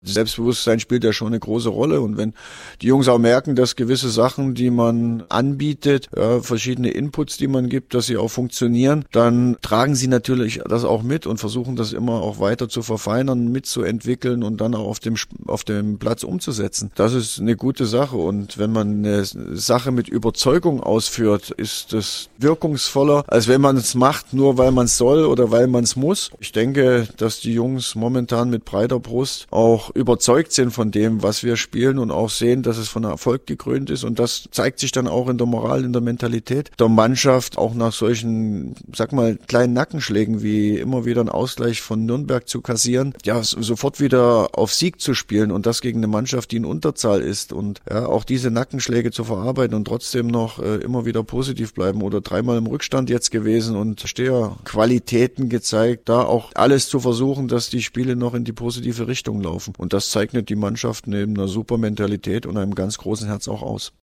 Selbstbewusstsein spielt ja schon eine große Rolle. Und wenn die Jungs auch merken, dass gewisse Sachen, die man anbietet, verschiedene Inputs, die man gibt, dass sie auch funktionieren, dann tragen sie natürlich das auch mit und versuchen das immer auch weiter zu verfeinern, mitzuentwickeln und dann auch auf dem Platz umzusetzen. Das ist eine gute Sache. Und wenn man eine Sache mit Überzeugung ausführt, ist das wirkungsvoller, als wenn man es macht, nur weil man es soll oder weil man es muss. Ich denke, dass die Jungs momentan mit breiter Brust auch überzeugt sind von dem, was wir spielen und auch sehen, dass es von Erfolg gekrönt ist. Und das zeigt sich dann auch in der Moral, in der Mentalität der Mannschaft, auch nach solchen, kleinen Nackenschlägen wie immer wieder ein Ausgleich von Nürnberg zu kassieren, ja, sofort wieder auf Sieg zu spielen und das gegen eine Mannschaft, die in Unterzahl ist und ja, auch diese Nackenschläge zu verarbeiten und trotzdem noch immer wieder positiv bleiben oder 3-mal im Rückstand jetzt gewesen und Qualitäten gezeigt, da auch alles zu versuchen, dass die Spiele noch in die positive Richtung laufen. Und das zeichnet die Mannschaft neben einer super Mentalität und einem ganz großen Herz auch aus.